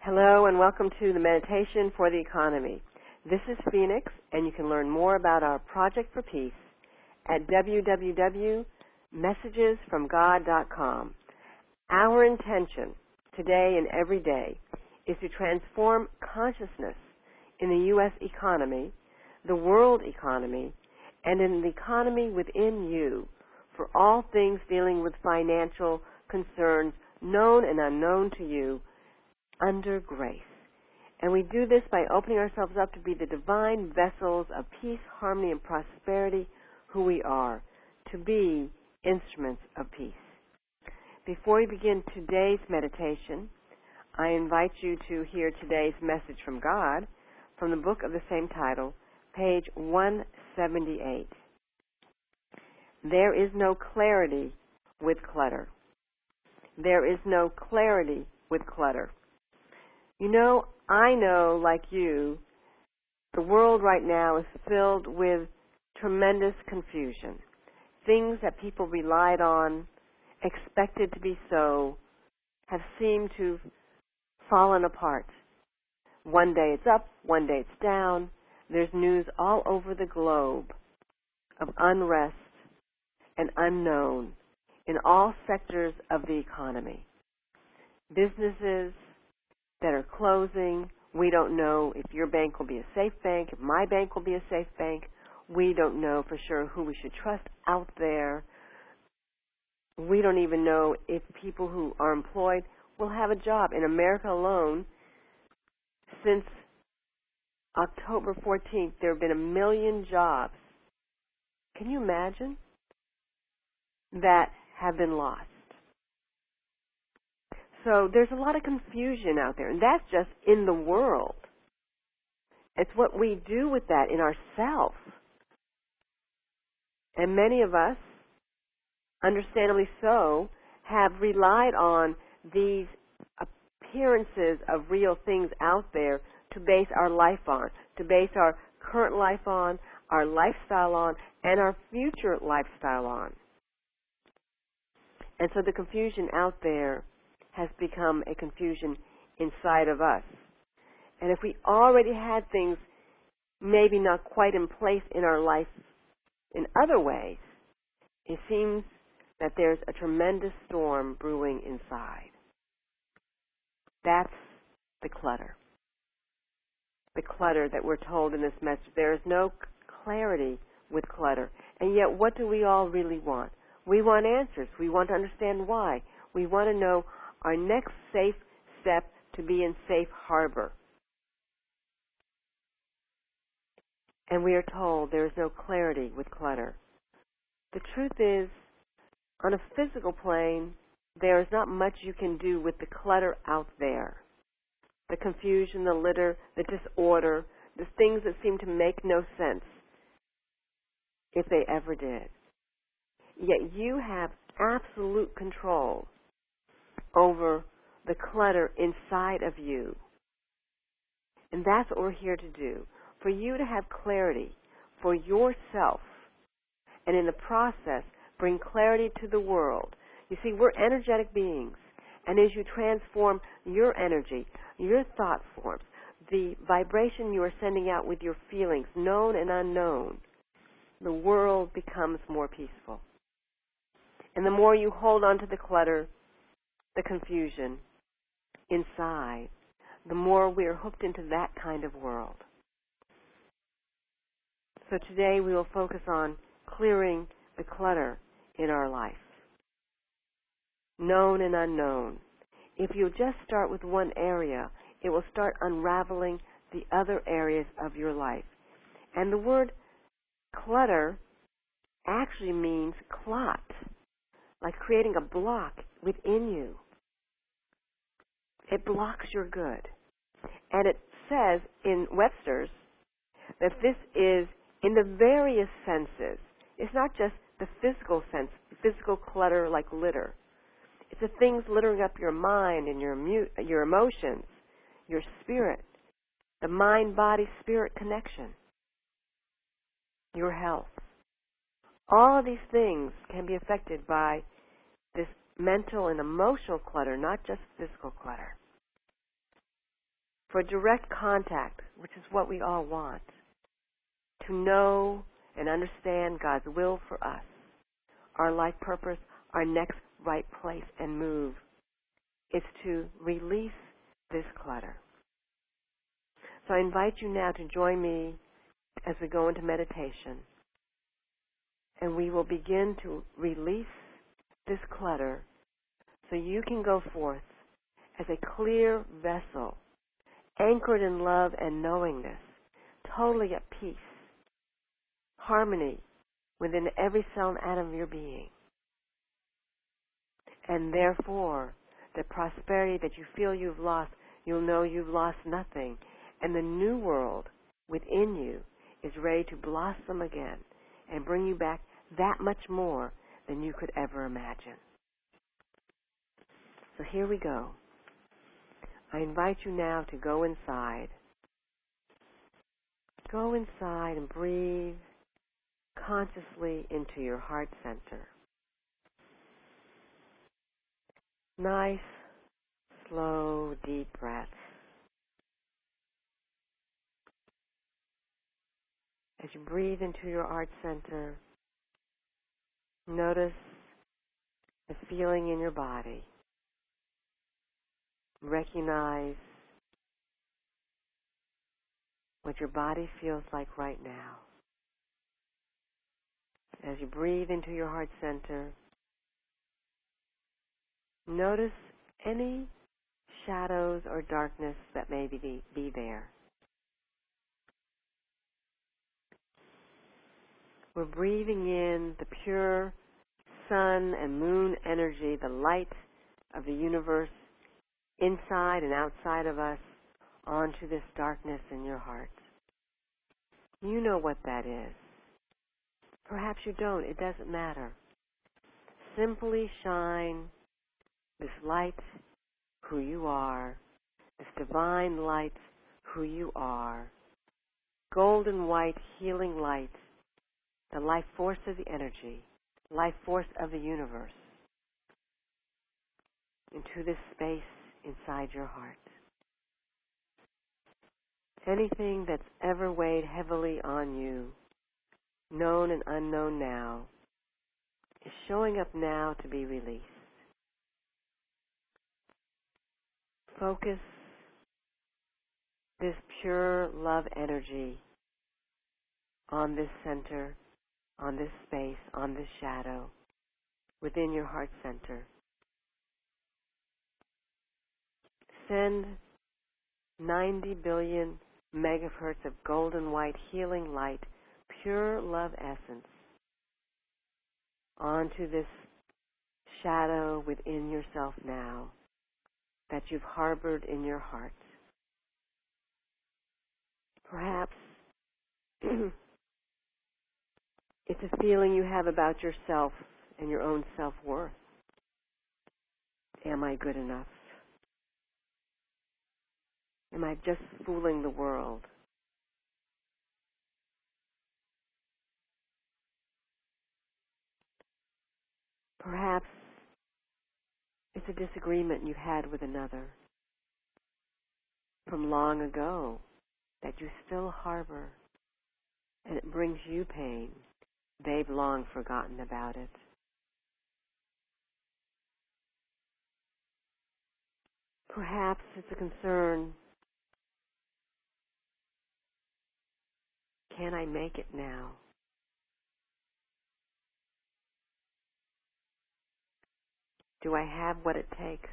Hello and welcome to the Meditation for the Economy. This is Phoenix, and you can learn more about our Project for Peace at www.messagesfromgod.com. Our intention today and every day is to transform consciousness in the U.S. economy, the world economy, and in the economy within you for all things dealing with financial concerns known and unknown to you under grace. And we do this by opening ourselves up to be the divine vessels of peace, harmony, and prosperity who we are, to be instruments of peace. Before we begin today's meditation, I invite you to hear today's message from God from the book of the same title, page 178. There is no clarity with clutter. There is no clarity with clutter. You know, I know, like you, the world right now is filled with tremendous confusion. Things that people relied on, expected to be so, have seemed to have fallen apart. One day it's up, one day it's down. There's news all over the globe of unrest and unknown in all sectors of the economy. Businesses that are closing. We don't know if your bank will be a safe bank, if my bank will be a safe bank. We don't know for sure who we should trust out there. We don't even know if people who are employed will have a job. In America alone, since October 14th, there have been 1 million jobs. Can you imagine? That have been lost. So there's a lot of confusion out there, and that's just in the world. It's what we do with that in ourselves. And many of us, understandably so, have relied on these appearances of real things out there to base our life on, to base our current life on, our lifestyle on, and our future lifestyle on. And so the confusion out there has become a confusion inside of us. And if we already had things maybe not quite in place in our life in other ways, it seems that there's a tremendous storm brewing inside. That's the clutter. The clutter that we're told in this message. There is no clarity with clutter. And yet, what do we all really want? We want answers. We want to understand why. We want to know our next safe step to be in safe harbor. And we are told there is no clarity with clutter. The truth is, on a physical plane, there is not much you can do with the clutter out there. The confusion, the litter, the disorder, the things that seem to make no sense, if they ever did. Yet you have absolute control over the clutter inside of you. And that's what we're here to do, for you to have clarity for yourself, and in the process, bring clarity to the world. You see, we're energetic beings, and as you transform your energy, your thought forms, the vibration you are sending out with your feelings, known and unknown, the world becomes more peaceful. And the more you hold on to the clutter, the confusion inside, the more we are hooked into that kind of world. So today we will focus on clearing the clutter in our life, known and unknown. If you just start with one area, it will start unraveling the other areas of your life. And the word clutter actually means clot, like creating a block within you. It blocks your good. And it says in Webster's that this is in the various senses. It's not just the physical sense, physical clutter like litter. It's the things littering up your mind and your emotions, your spirit, the mind-body-spirit connection, your health. All of these things can be affected by this mental and emotional clutter, not just physical clutter. for direct contact, which is what we all want, to know and understand God's will for us, our life purpose, our next right place and move, is to release this clutter. So I invite you now to join me as we go into meditation, and we will begin to release this clutter so you can go forth as a clear vessel, anchored in love and knowingness, totally at peace, harmony within every cell and atom of your being. And therefore, the prosperity that you feel you've lost, you'll know you've lost nothing. And the new world within you is ready to blossom again and bring you back that much more than you could ever imagine. So here we go. I invite you now to go inside. Go inside and breathe consciously into your heart center. Nice, slow, deep breaths. As you breathe into your heart center, notice the feeling in your body. Recognize what your body feels like right now. As you breathe into your heart center, notice any shadows or darkness that may be there. We're breathing in the pure sun and moon energy, the light of the universe, inside and outside of us, onto this darkness in your heart. You know what that is. Perhaps you don't. It doesn't matter. Simply shine this light, who you are, this divine light, who you are, golden white healing light, the life force of the energy, life force of the universe, into this space inside your heart. Anything that's ever weighed heavily on you, known and unknown now, is showing up now to be released. Focus this pure love energy on this center, on this space, on this shadow, within your heart center. Send 90 billion megahertz of golden white healing light, pure love essence, onto this shadow within yourself now that you've harbored in your heart. Perhaps it's a feeling you have about yourself and your own self-worth. Am I good enough? Am I just fooling the world? Perhaps it's a disagreement you had with another from long ago that you still harbor, and it brings you pain. They've long forgotten about it. Perhaps it's a concern. Can I make it now? Do I have what it takes?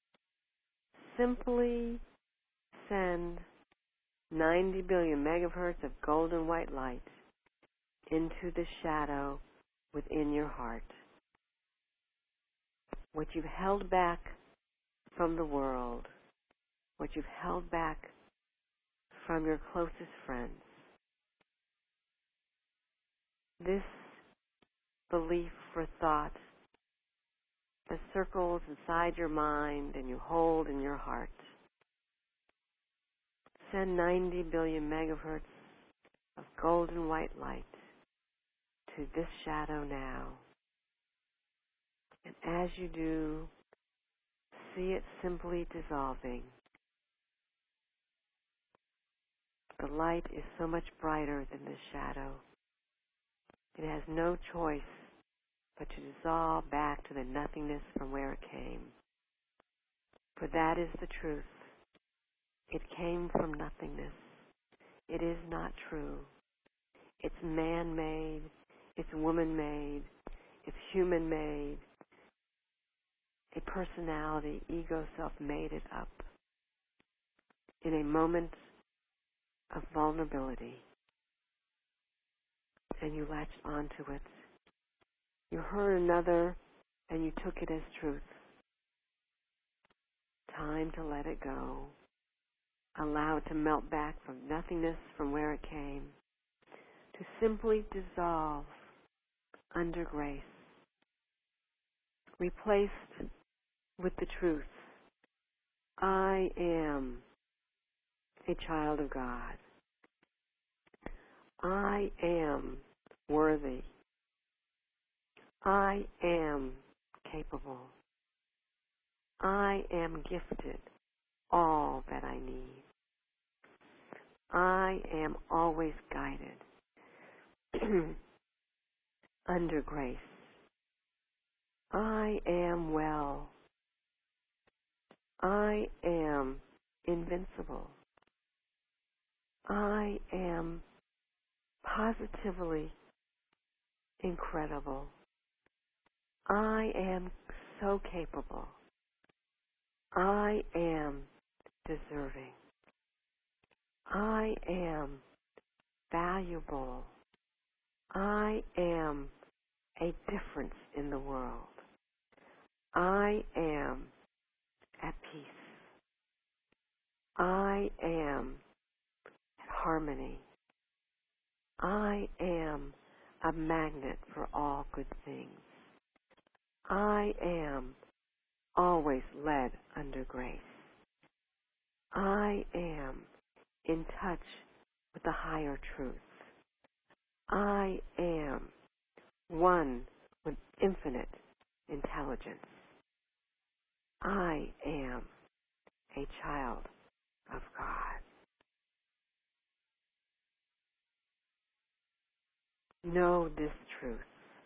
Simply send 90 billion megahertz of golden white light into the shadow within your heart. What you've held back from the world, what you've held back from your closest friends. This belief or thought that circles inside your mind and you hold in your heart. Send 90 billion megahertz of golden white light to this shadow now. And as you do, see it simply dissolving. The light is so much brighter than the shadow. It has no choice but to dissolve back to the nothingness from where it came. For that is the truth. It came from nothingness. It is not true. It's man-made. It's woman-made. It's human-made. A personality, ego self made it up in a moment of vulnerability. And you latched onto it. You heard another and you took it as truth. Time to let it go. Allow it to melt back from nothingness from where it came. To simply dissolve under grace. Replaced with the truth. I am a child of God. I am worthy. I am capable. I am gifted all that I need. I am always guided under grace. I am well. I am invincible. I am positively incredible. I am so capable. I am deserving. I am valuable. I am a difference in the world. I am at peace. I am at harmony. I am a magnet for all good things. I am always led under grace. I am in touch with the higher truth. I am one with infinite intelligence. I am a child of God. Know this truth.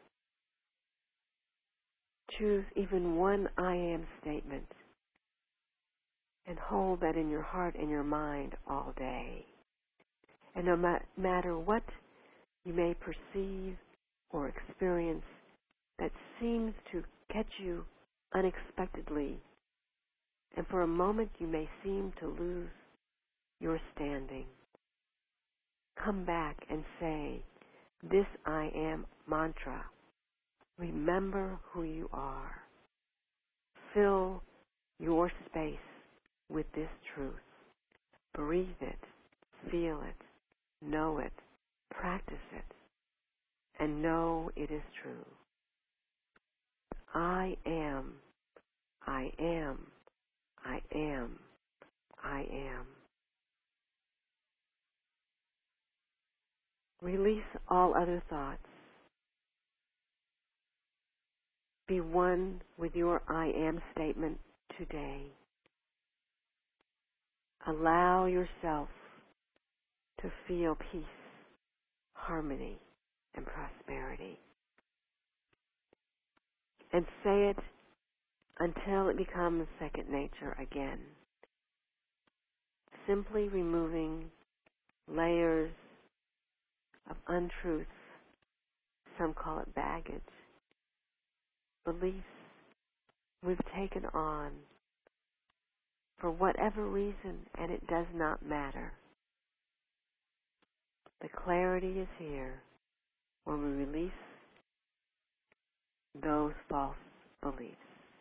Choose even one I am statement and hold that in your heart and your mind all day. And no matter what you may perceive or experience that seems to catch you unexpectedly, and for a moment you may seem to lose your standing, come back and say this I am mantra. Remember who you are. Fill your space with this truth. Breathe it, feel it, know it, practice it, and know it is true. I am, I am, I am, I am. Release all other thoughts. Be one with your I am statement today. Allow yourself to feel peace, harmony, and prosperity. And say it until it becomes second nature again. Simply removing layers of untruth, some call it baggage, beliefs we've taken on for whatever reason, and it does not matter. The clarity is here when we release those false beliefs,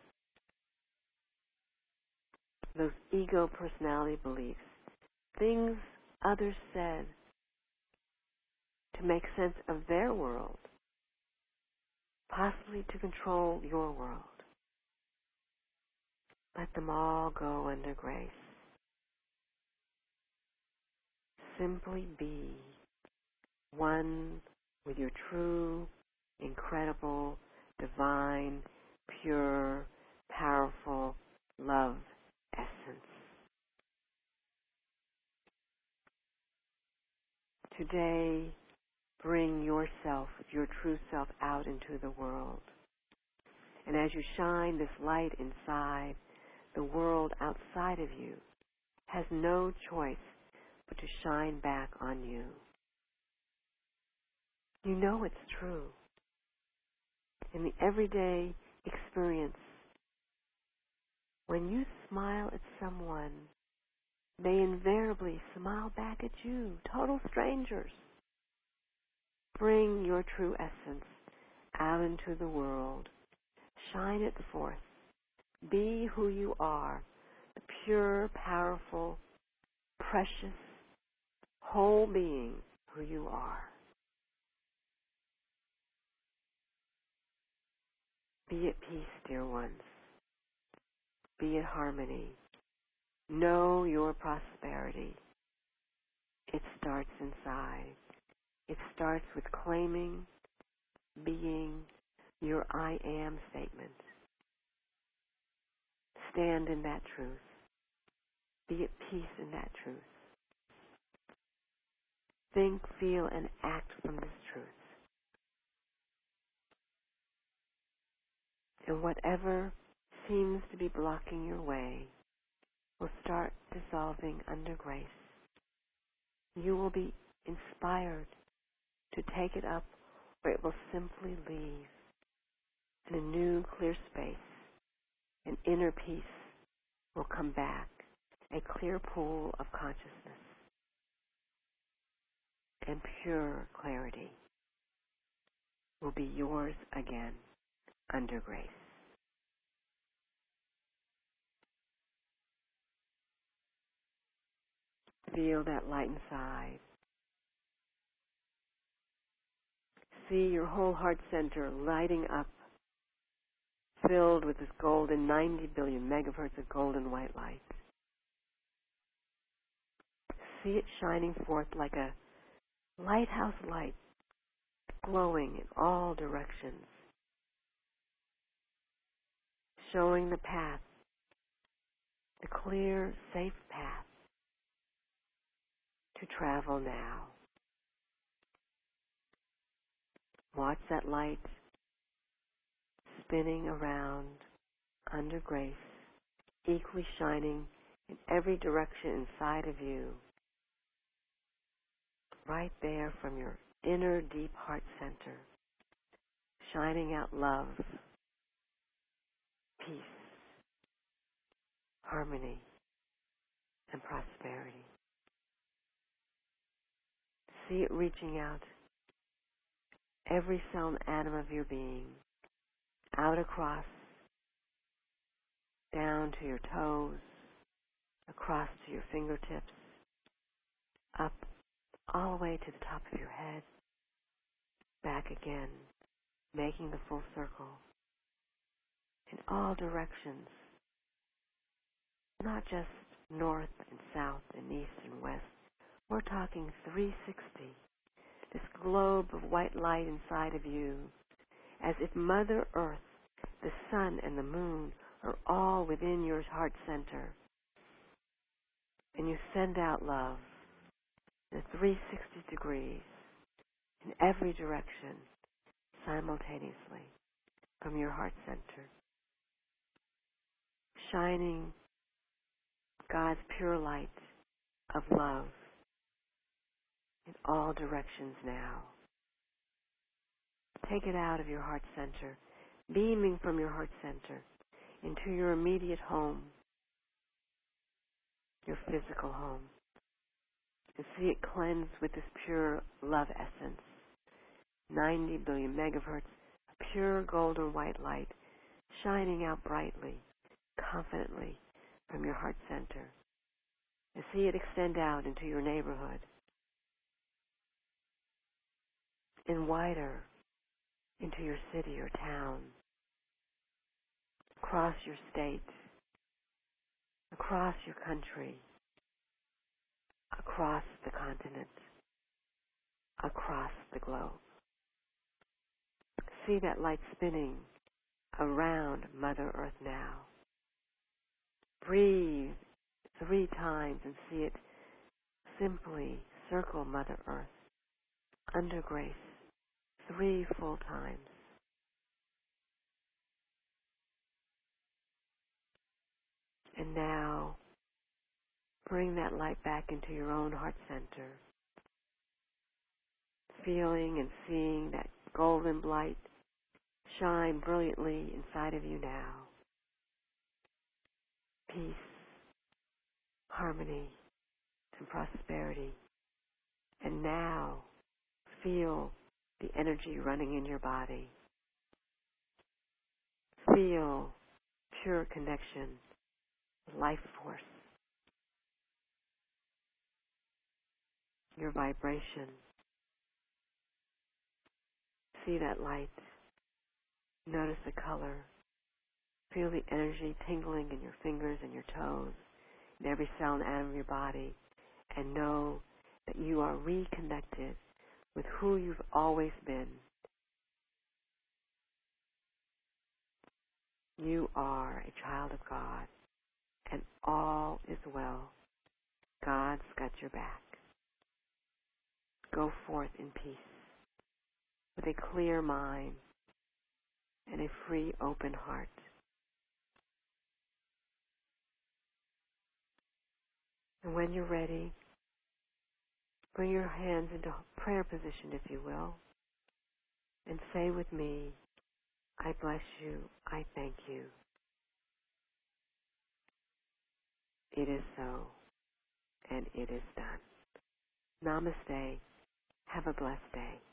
those ego personality beliefs, things others said to make sense of their world, possibly to control your world. Let them all go under grace. Simply be one with your true, incredible, divine, pure, powerful love essence. Today, bring yourself, your true self, out into the world. And as you shine this light inside, the world outside of you has no choice but to shine back on you. You know it's true. In the everyday experience, when you smile at someone, they invariably smile back at you, total strangers. Bring your true essence out into the world. Shine it forth. Be who you are, the pure, powerful, precious, whole being who you are. Be at peace, dear ones. Be at harmony. Know your prosperity. It starts inside. It starts with claiming, being your I am statement. Stand in that truth. Be at peace in that truth. Think, feel, and act from this truth. And whatever seems to be blocking your way will start dissolving under grace. You will be inspired to take it up where it will simply leave in a new clear space. An inner peace will come back, a clear pool of consciousness and pure clarity will be yours again under grace. Feel that light inside. See your whole heart center lighting up, filled with this golden 90 billion megahertz of golden white light. See it shining forth like a lighthouse light, glowing in all directions, showing the path, the clear, safe path to travel now. Watch that light spinning around under grace, equally shining in every direction inside of you, right there from your inner deep heart center, shining out love, peace, harmony, and prosperity. See it reaching out every cell and atom of your being, out across, down to your toes, across to your fingertips, up all the way to the top of your head, back again, making the full circle in all directions, not just north and south and east and west. We're talking 360, this globe of white light inside of you, as if Mother Earth, the sun and the moon are all within your heart center. And you send out love in 360 degrees in every direction simultaneously from your heart center, shining God's pure light of love in all directions now. Take it out of your heart center, beaming from your heart center into your immediate home, your physical home, and see it cleanse with this pure love essence. 90 billion megahertz, pure golden white light, shining out brightly, confidently from your heart center. And see it extend out into your neighborhood, and wider into your city or town, across your state, across your country, across the continent, across the globe. See that light spinning around Mother Earth now. Breathe 3 times and see it simply circle Mother Earth under grace 3 full times. And now, bring that light back into your own heart center, feeling and seeing that golden light shine brilliantly inside of you now. Peace, harmony, and prosperity. And now, feel the energy running in your body. Feel pure connection with life force, your vibration. See that light. Notice the color. Feel the energy tingling in your fingers and your toes, in every cell and atom of your body, and know that you are reconnected with who you've always been. You are a child of God, and all is well. God's got your back. Go forth in peace, with a clear mind and a free, open heart. And when you're ready, bring your hands into prayer position, if you will, and say with me, I bless you, I thank you. It is so, and it is done. Namaste. Have a blessed day.